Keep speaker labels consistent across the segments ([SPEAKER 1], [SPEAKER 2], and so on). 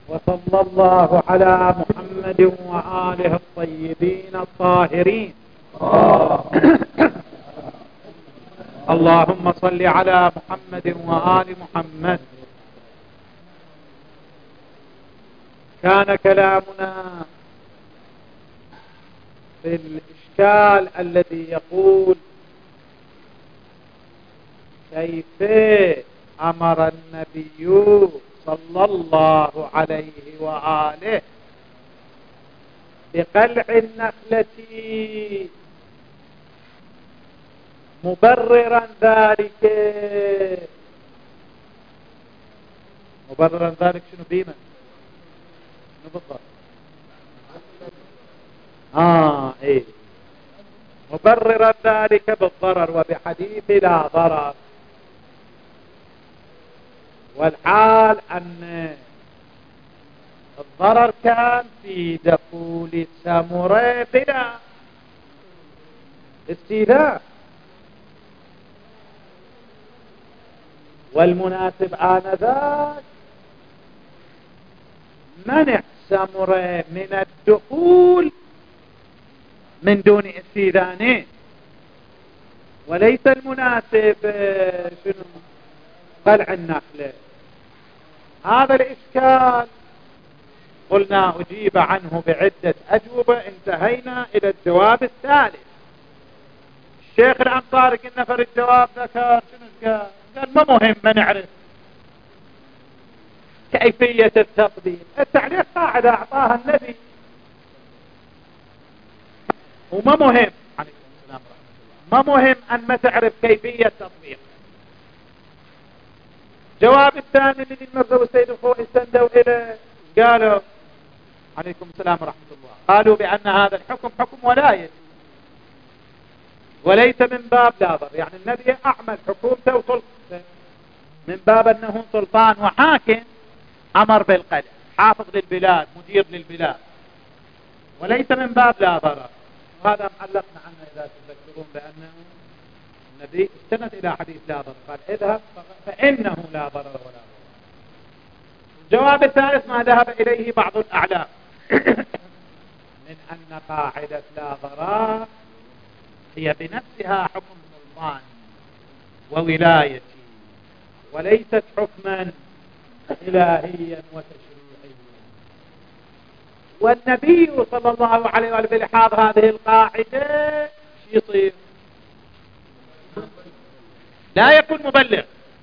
[SPEAKER 1] وصلى الله على محمد وآله الطيبين الطاهرين. اللهم صل على محمد وآل محمد. كان كلامنا في الإشكال الذي يقول كيف أمر النبي صلى الله عليه وآله بقلع النخلة مبررا ذلك شنو بيمن شنو بالضبط؟ ايه مبررا ذلك بالضرر وبحديث لا ضرر، والحال أن الضرر كان في دخول الساموري بلا استيلاء، والمناسب آنذاك منع ساموري من الدخول من دون استئذانه، وليس المناسب شنو قلع النخلة. هذا الإشكال قلنا أجيب عنه بعدة أجوبة، انتهينا إلى الجواب الثالث. الشيخ الأنصاري قلنا في الجواب ذكر شنو قال ما مهم ما نعرف كيفية التقديم. التعليق قاعدة أعطاها النبي وما مهم، ما مهم أن ما تعرف كيفية تطبيق. جواب الثاني من المرضى والسيد الخوئي استندوا إليه قالوا عليكم السلام ورحمة الله، قالوا بأن هذا الحكم حكم ولاية وليس من باب لا ضر، يعني النبي أعمل حكومته وسلطته من باب أنه سلطان وحاكم أمر بالقلع، حافظ للبلاد مدير للبلاد، وليس من باب لا ضرر. وهذا معلقنا عنه إذا تذكرون بأنه النبي استند إلى حديث لا ضرر، قال اذهب فإنه لا ضرر ولا ضرر. الجواب الثالث ما ذهب إليه بعض الأعلام من أن قاعدة لا ضرر هي بنفسها حكم سلطان وولاية وليست حكما إلهيا وتشريعيا. والنبي صلى الله عليه وآله بلحاظ هذه القاعدة يصير لا يكون مبلغ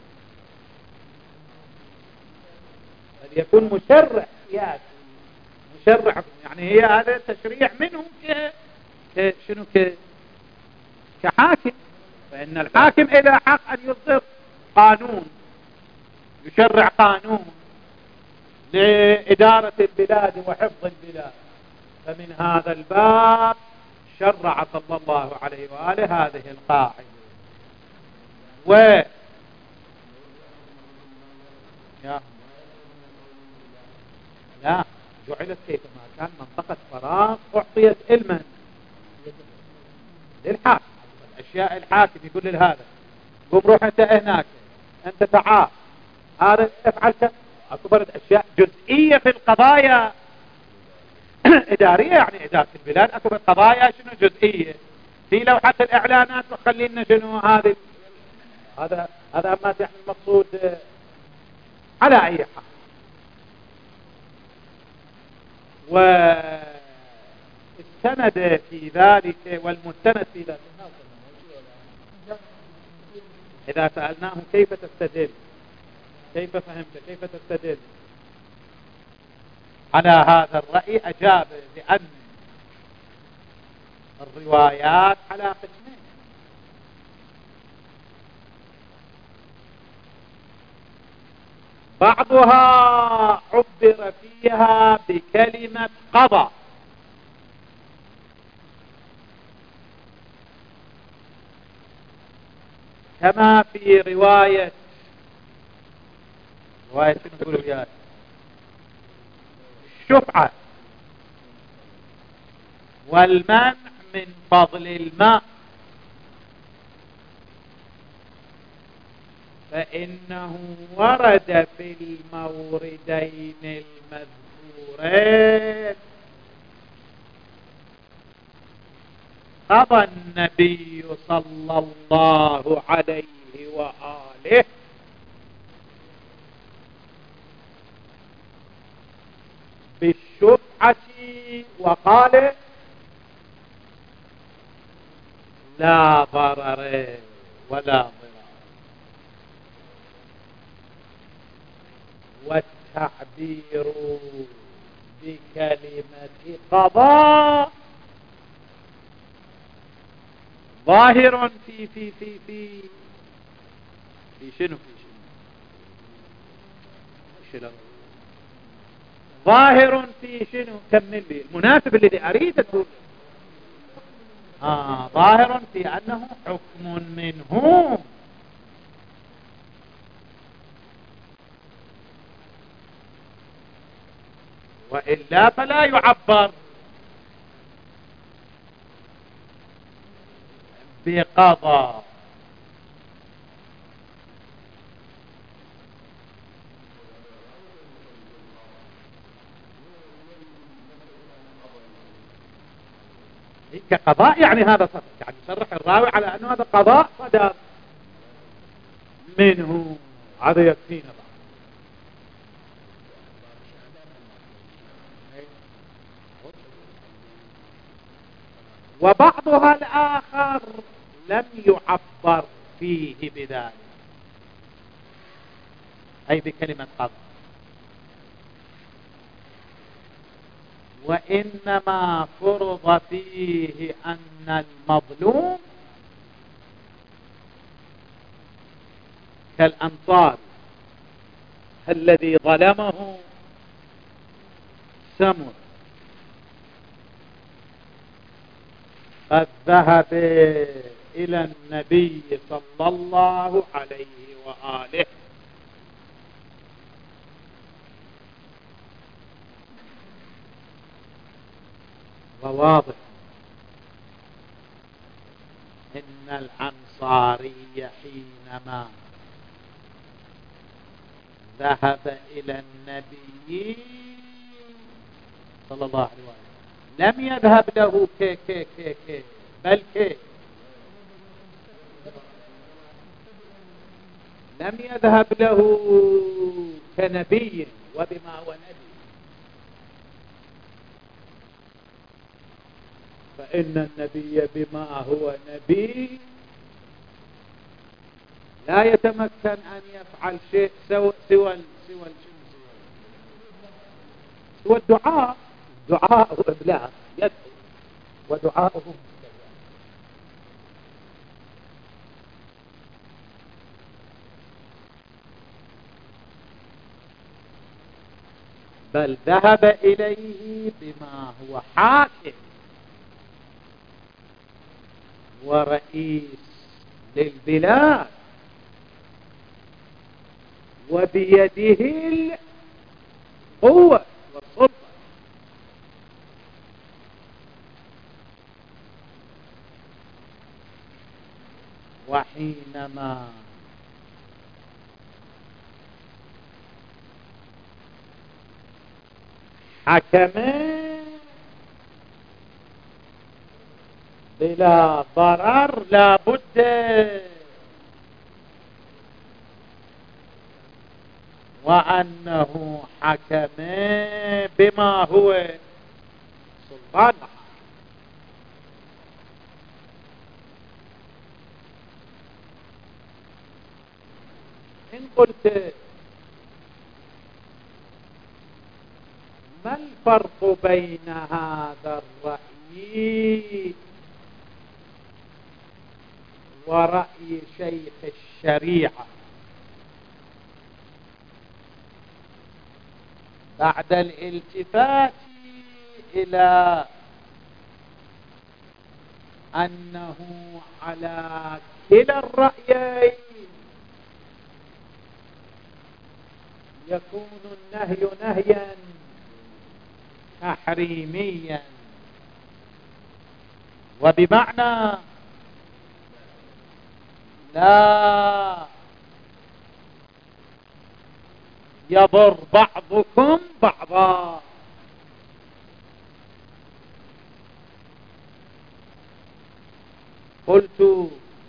[SPEAKER 1] بل يكون مشرع سياسي، مشرع يعني هي هذا تشريع منه شنو كحاكم، فإن الحاكم إذا حق أن يصدر قانون يشرع قانون لإدارة البلاد وحفظ البلاد، فمن هذا الباب شرع صلى الله عليه وآله هذه القاعدة. لا جعلت كيفما كان منطقة فراغ أعطيت علما للحاكم، أشياء الحاكم يقول لهذا قم روح أنت هناك، أنت تعال هذا افعل أكبر أشياء جزئية في القضايا إدارية، يعني إدارة البلاد أكبر قضايا شنو جزئية في لوحة الإعلانات وخلينا شنو هذا ما يعني المقصود على أي حال. والسند في ذلك والمستند في ذلك إذا سألناه كيف تستدل، كيف فهمت، كيف تستدل على هذا الرأي، أجاب بأن الروايات على قسمين: بعضها عبر فيها بكلمة قضى، كما في رواية شنو نقول وياك الشفعة والمنع من فضل الماء، فإنه ورد في الموردين المذكورين قضى النبي صلى الله عليه وآله بالشفعة وقال لا ضرر ولا ضرار، والتعبير بكلمة قضاء ظاهر في شنو ظاهر في شنو؟ كمل لي المناسب الذي أريد أقول. ظاهر في أنه حكم منه، وإلا فلا يعبر بقضاء. كقضاء يعني هذا صدق، يعني يصرح الراوي على أنه هذا قضاء صدر منه، هذا يكفينا بعد. وبعضها الآخر لم يعبر فيه بذلك، أي بكلمة قضاء، وإنما فرض فيه أن المظلوم كالأنصار الذي ظلمه سمر قد ذهب إلى النبي صلى الله عليه وآله وواضح إن الأنصاري حينما ذهب إلى النبي صلى الله عليه وسلم لم يذهب له كي بل لم يذهب له كنبي وبما هو نبي، فإن النبي بما هو نبي لا يتمكن أن يفعل شيء سوى الدعاء. دعاء إبلاغ يدعو ودعاؤه مستجاب. بل ذهب إليه بما هو حاكم ورئيس للبلاد وبيده القوة والسلطة، وحينما حكم بلا ضرر لا بد وأنه حكم بما هو سلطان. إن قلت ما الفرق بين هذا الرأي ورأي شيخ الشريعة بعد الالتفات إلى أنه على كلا الرأيين يكون النهي نهيا تحريميا، وبمعنى لا يضر بعضكم بعضا. قلت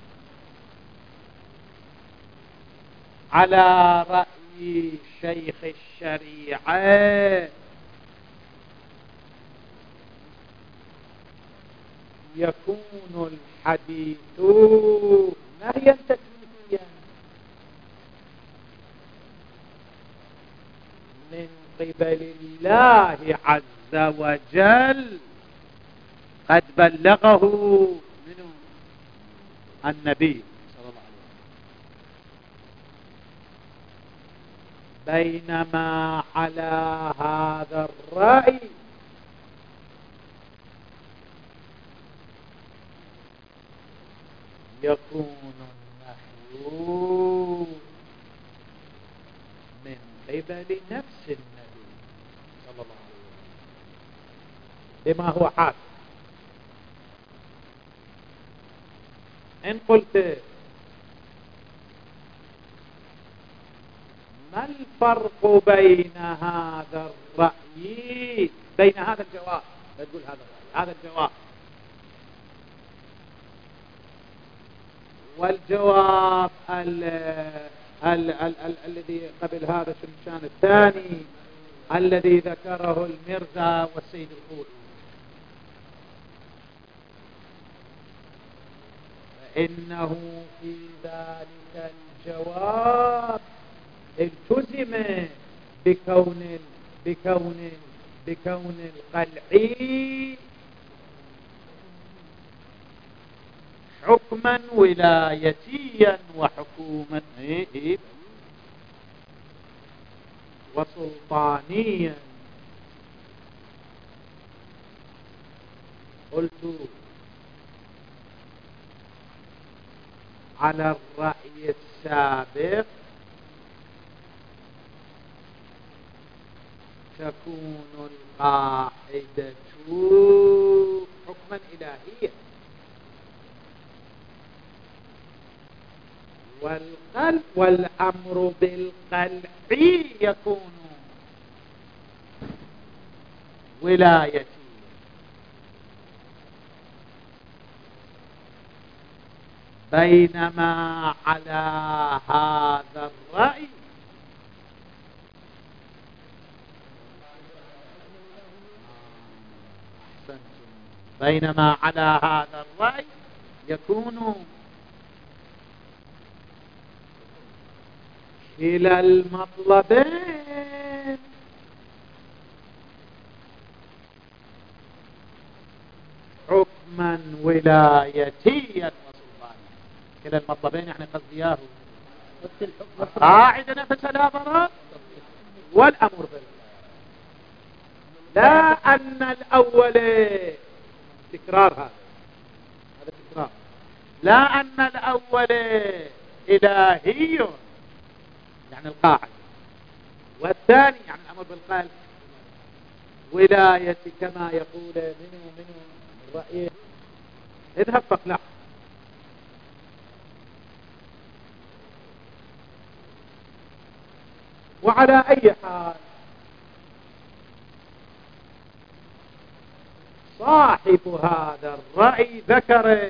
[SPEAKER 1] على رأي شيخ الشريعة يكون الحديث نهيا تكليفيا من قبل الله عز وجل قد بلغه منه النبي صلى الله عليه وسلم، بينما على هذا الرأي يكون النهي من قبل نفس النبي صلى الله عليه وسلم بما هو حاكم. إن قلت ما الفرق بين هذا الرأي بين هذا الجواب، لا تقول هذا الرأي، هذا الجواب والجواب الذي قبل هذا شنشان الثاني الذي ذكره المرزا والسيد الخوئي، فإنه في ذلك الجواب التزم بكون القلعي حكما ولايتيا وحكومة وسلطانيا. قلت على الرأي السابق تكون القاعدة حكما إلهيا، والأمر بالقلع يكون ولايتي، بينما على هذا الرأي بينما على هذا الرأي يكون كلا المطلبين حكما ولايتيا وسلطانيا. كلا المطلبين يعني قصدياه قاعدة نفسها لا ضرر والأمر بالله، لا أن الأول تكرار، هذا تكرار، لا أن الأول إلهي يعني القاعدة، والثاني يعني الأمر بالقلب ولاية كما يقول منه الرأي اذهب فاقلع. وعلى أي حال صاحب هذا الرأي ذكر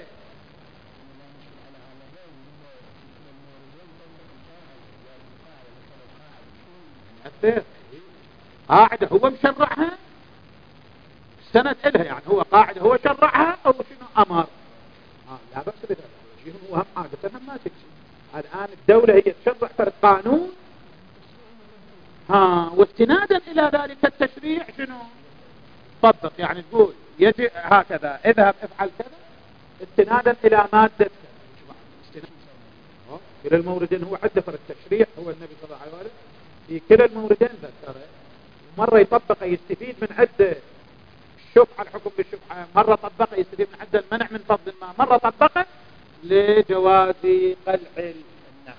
[SPEAKER 1] قاعدة هو مشرعها سند إلها، يعني هو قاعدة هو شرعها أو شنو أمر، لا بأس بذلك. هو هم عادة ما تكشف الآن الدولة هي تشرع فرد قانون واستنادا إلى ذلك التشريع شنو طبق، يعني تقول يجي هكذا اذهب افعل كذا استنادا إلى مادة كلا الموردين. هو عدة فرد التشريع هو النبي صلى الله عليه وسلم في كلا الموردين ذكره، مرة يطبق يستفيد من عدة الشفعة الحكم بالشفعة، مرة طبق يستفيد من عدة المنع من فضل الماء، مرة طبق لجواز قلع النخل.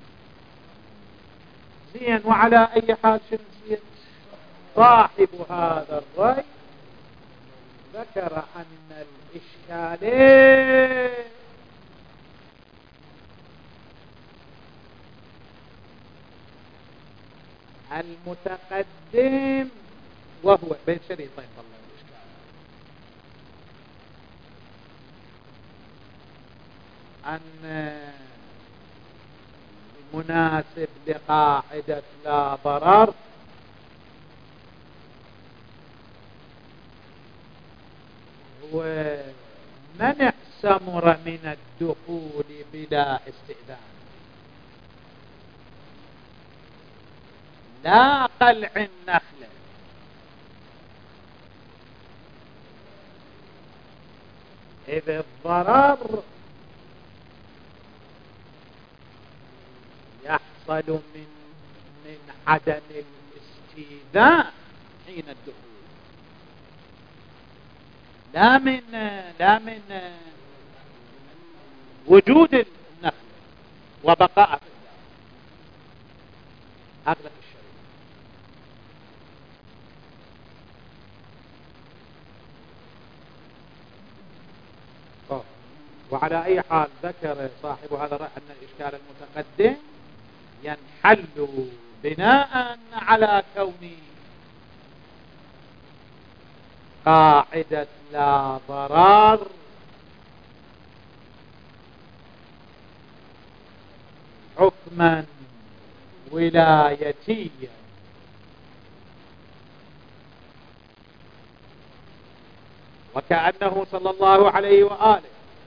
[SPEAKER 1] زين. وعلى أي حال شنو صاحب هذا الرأي ذكر أن الإشكالين المتقدم وهو بين شريطين والله الإشكال أن مناسب لقاعدة لا ضرر ومنع سمر من الدخول بلا استئذان لا قلع النخل إذ الضرر يحصل من عدم الاستئذان حين الدخول لا من وجود النخل وبقاء في الدار أغلق الشريط. وعلى أي حال ذكر صاحب هذا الرأي أن الإشكال المتقدم ينحل بناء على كون قاعدة لا ضرر حكما ولايتيا وكأنه صلى الله عليه وآله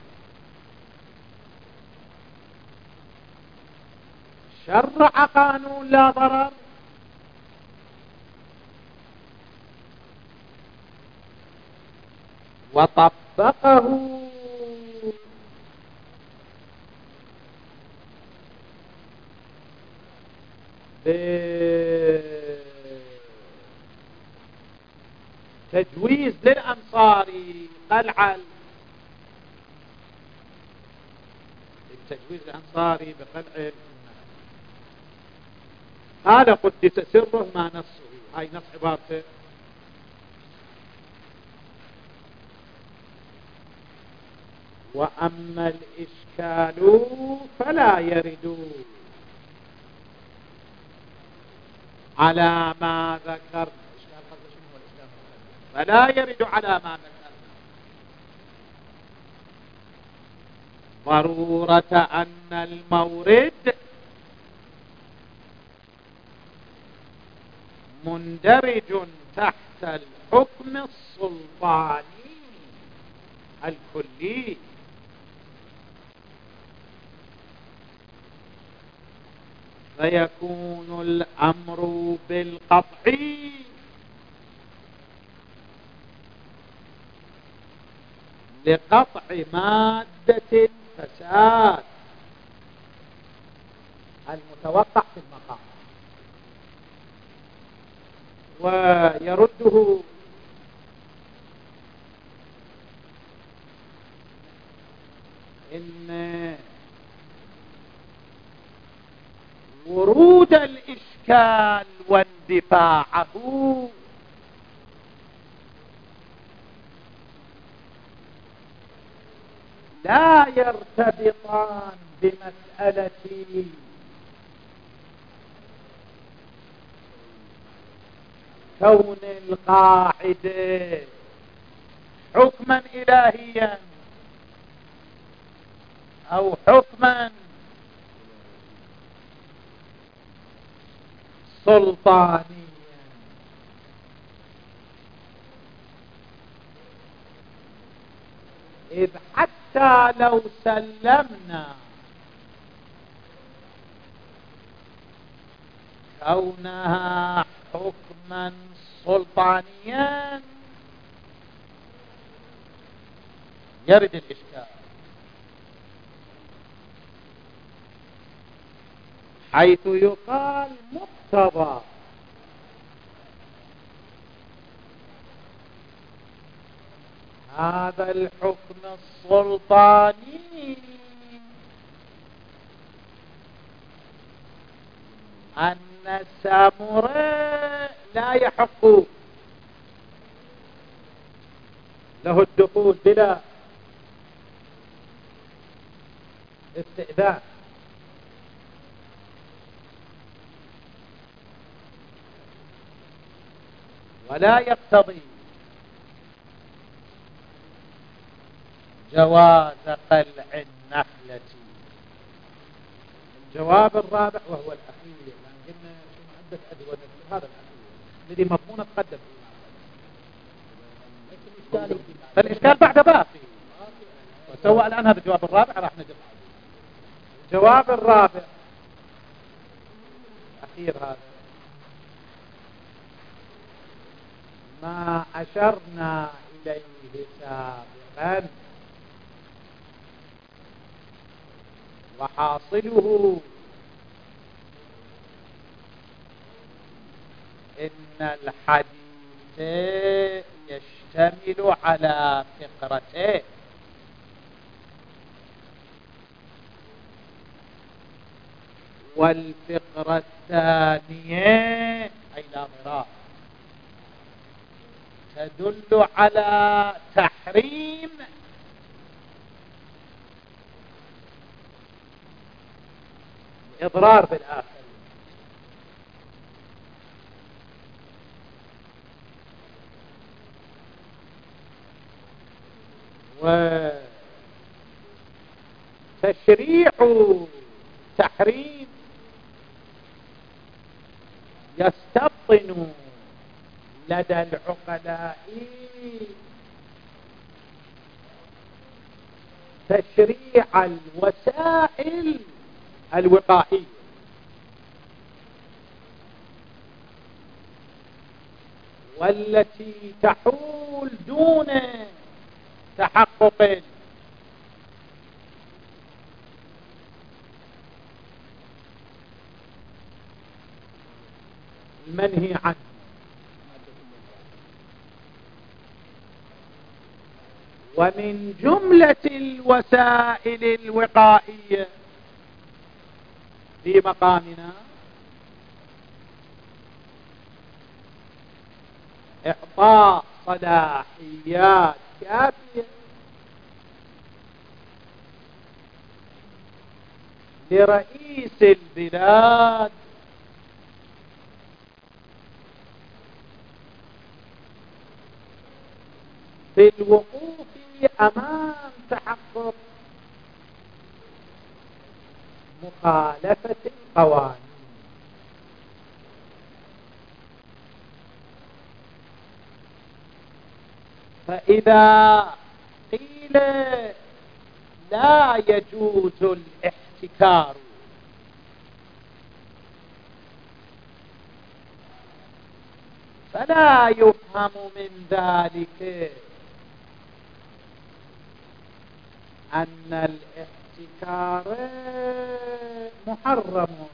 [SPEAKER 1] شرع قانون لا ضرر وطبقه بتجويز للأمصار قلع التجويز الأنصاري بقلع هذا قدس سره ما نصه هاي نص عبارته وأما الإشكال فلا يرد على ما ذكرنا فلا يرد على ما ذكرنا ضرورة أن المورد مندرج تحت الحكم السلطاني الكلي فيكون الأمر بالقطع لقطع مادة الفساد المتوقع في المقام ويرده إن ورود الإشكال واندفاعه لا يرتبطان بمسألة كون القاعدة حكما إلهيا أو حكما سلطانيا إذ حتى لو سلمنا كونها حكما سلطانيا يرد الإشكال حيث يقال مقتضى هذا الحكم السلطاني أن سامراء لا يحق له الدخول بلا استئذان ولا يقتضي جواز قلع النخلة. الجواب الرابع وهو الأخير، لأن قلنا عدة أدوية هذا الأخير الذي مضمون تقدم فالإشكال بعد باقي، وسوى الآن هذا الجواب الرابع راح نجد عليه. الجواب الرابع الأخير هذا ما أشرنا إليه سابقا، وحاصله إن الحديث يشتمل على فقرتين، والفقرة الثانية أي لا ضرار تدل على تحريم إضرار بالآخر. وتشريع تحريم يستبطن لدى العقلاء تشريع الوسائل الوقائية والتي تحول دون تحقق المنهي عنه. ومن جملة الوسائل الوقائية في مقامنا إعطاء صلاحيات كافية لرئيس البلاد في الوقوف أمام تحقق مخالفة القوانين. فإذا قيل لا يجوز الاحتكار فلا يفهم من ذلك أن الاحتكار محرم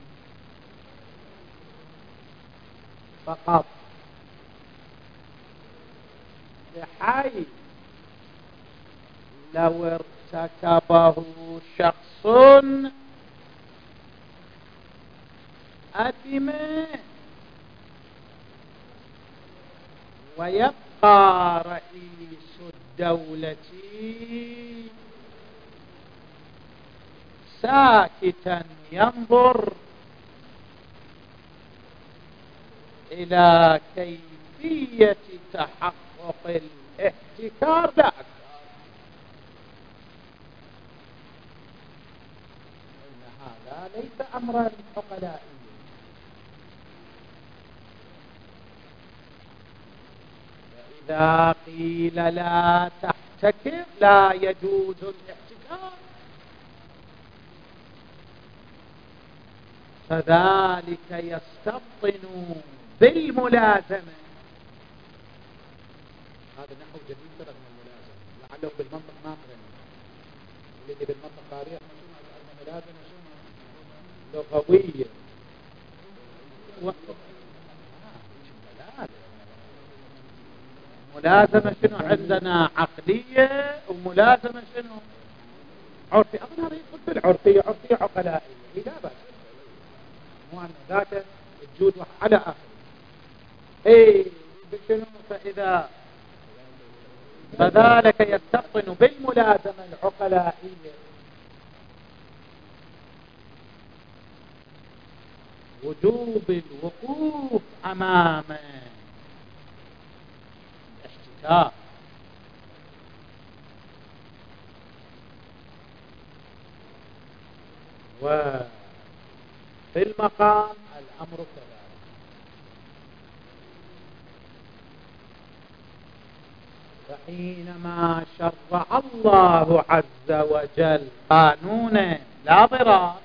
[SPEAKER 1] فقط، بحيث لو ارتكبه شخص أثم ويبقى رئيس الدولة ساكتا ينظر إلى كيفية تحقق الاحتكار لا أكثر. إن هذا ليس أمرا عقلائيا. فإذا قيل لا تحتكر لا يجوز الاحتكار فذلك يستبطن بالملازمة. هذا نحو جديد ترى من الملازمة، لعله بالمنطق ما قرأنا الذي بالمنطق قارئ الملازمة لغوية ملازمة شنو عندنا عقلية وملازمة شنو عرفي. أظن هذا يدخل بالعرفية، عرفية عقلائية لا بأس، مو أن ذاك الجود على آخر اي بشنو. فإذا فذلك يستبطن بالملازمة العقلائية وجوب الوقوف أمامه لا. وفي المقام الأمر كذلك. فحينما شرع الله عز وجل قانونا لا ضرار،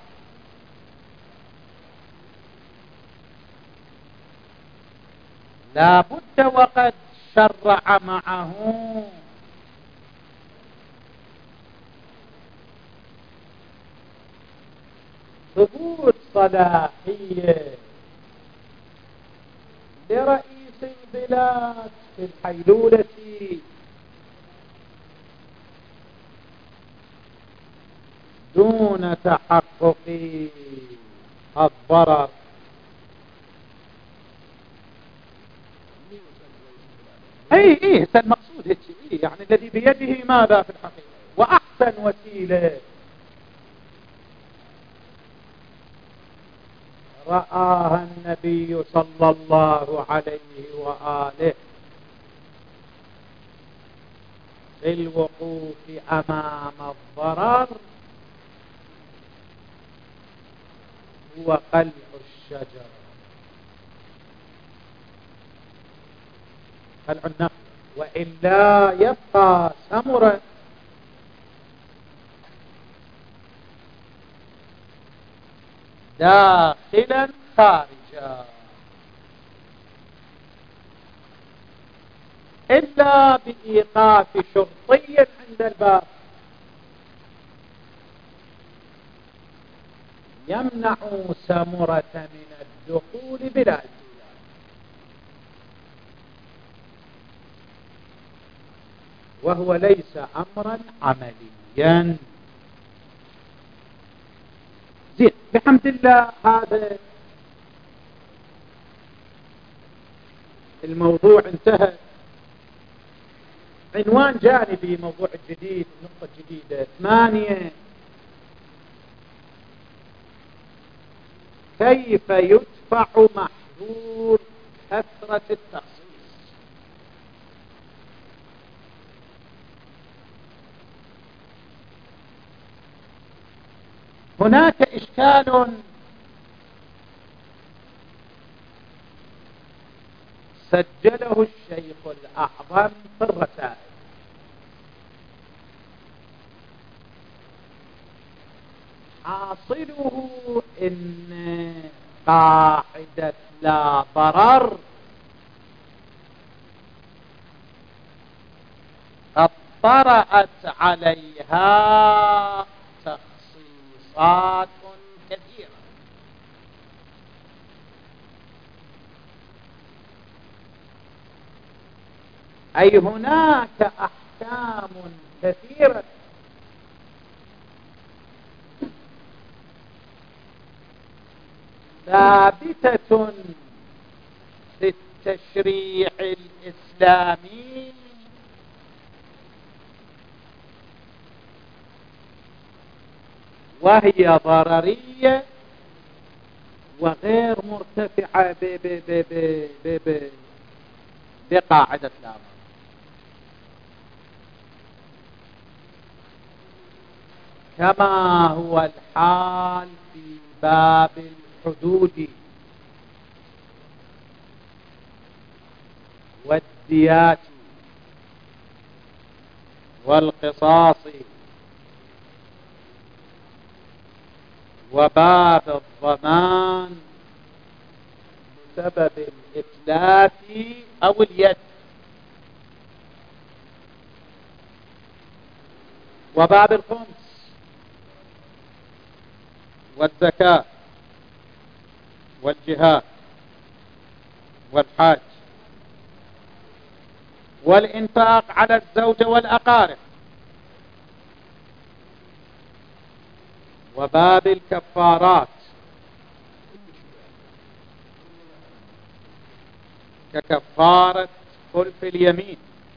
[SPEAKER 1] لا بد وقد شرع معه ثبوت صلاحية لرئيس البلاد في الحيلولة دون تحقق الضرر. اي المقصود هيك، يعني الذي بيده ماذا في الحقيقة، واحسن وسيلة رآها النبي صلى الله عليه وآله للوقوف أمام الضرر هو قلع الشجر، قلع النخل، وإلا يبقى ثمرة داخلا خارجا، إلا بإيقاف شرطي عند الباب يمنع ثمرة من الدخول بلا إذن، وهو ليس أمرا عمليا. زين، بحمد الله هذا الموضوع انتهى. عنوان جانبي، موضوع جديد، نقطة جديدة 8، كيف يدفع محظور كثرة التخصيص. هناك إشكال سجله الشيخ الأعظم في الرسائل، حاصله إن قاعدة لا ضرر قد طرأت عليها تخصيصات كثيرة، أي هناك أحكام كثيرة ثابتة في التشريع الإسلامي وهي ضررية وغير مرتفعة بقاعدة لا ضرر. كما هو الحال في باب الحدود والديات والقصاص وباب الضمان بسبب الإتلاف أو اليد، وباب الخمس والزكاة والجهاد والحاج والإنفاق على الزوجة والأقارب، وباب الكفارات ككفارة خلف اليمين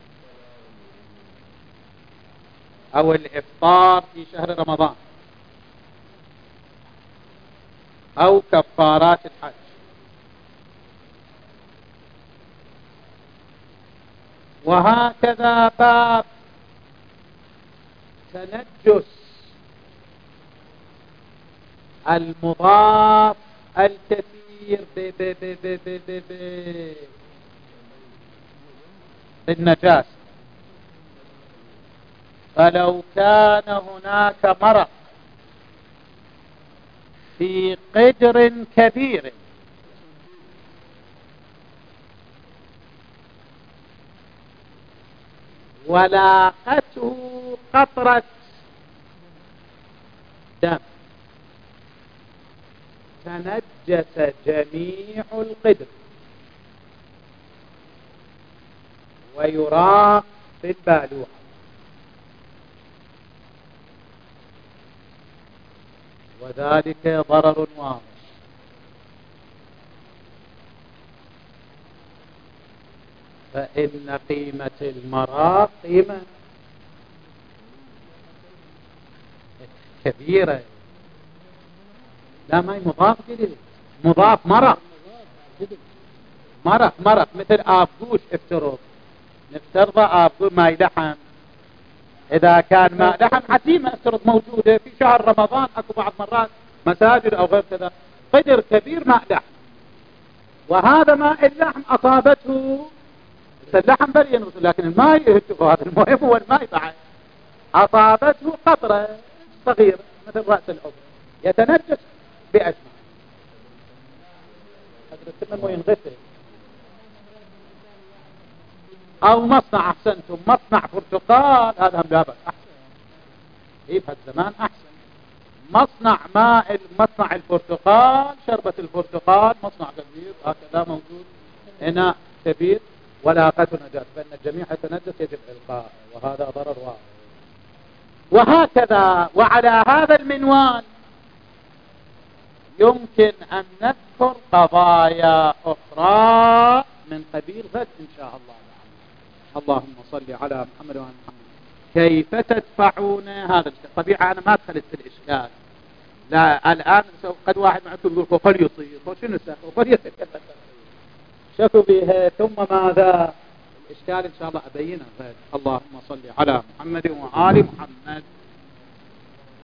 [SPEAKER 1] أو الإفطار في شهر رمضان أو كفارات الحج. وهكذا باب تنجس المضاف الكثير بالنجاسة. فلو كان هناك مرق في قدر كبير ولاقته قطرة دم تنجس جميع القدر ويراق في البالوعة، وذلك ضرر واضح. فإن قيمة المراق قيمة كبيرة. لا، ما هي مضاف جديد، مضاف مرق مثل آبقوش. نفترض آبقوش ماء لحم، إذا كان ماء لحم عزيمة افترض موجودة في شهر رمضان، أكو بعض مرات مساجد أو غير كذا قدر كبير ماء لحم، وهذا ماء اللحم أصابته اللحم بريء، لكن الماء يهتف، هذا المهم هو الماء بعد أصابته قطرة صغيرة مثل رأس العضو يتنجس بأجمع. هذا ينغسل. أو مصنع، أحسنتم، مصنع برتقال، هذا هم لا بأس أحسن، في الزمان أحسن. مصنع البرتقال، شربة البرتقال مصنع كبير هكذا موجود، إناء كبير ولاقته نجاسة، فإن الجميع يتنجس يجب إلقاءه، وهذا ضرر واضح. وهكذا وعلى هذا المنوال يمكن أن نذكر قضايا أخرى من قبيل غد إن شاء الله. اللهم صل على محمد وعلى محمد. كيف تدفعون هذا الطبيعة؟ أنا ما دخلت في الإشكال، لا الآن قد واحد معكم يقول فقل يصير وشنو السخ وقل يتكلم شكوا بها ثم ماذا؟ الإشكال إن شاء الله أبينه غد. اللهم صل على محمد وعلى محمد.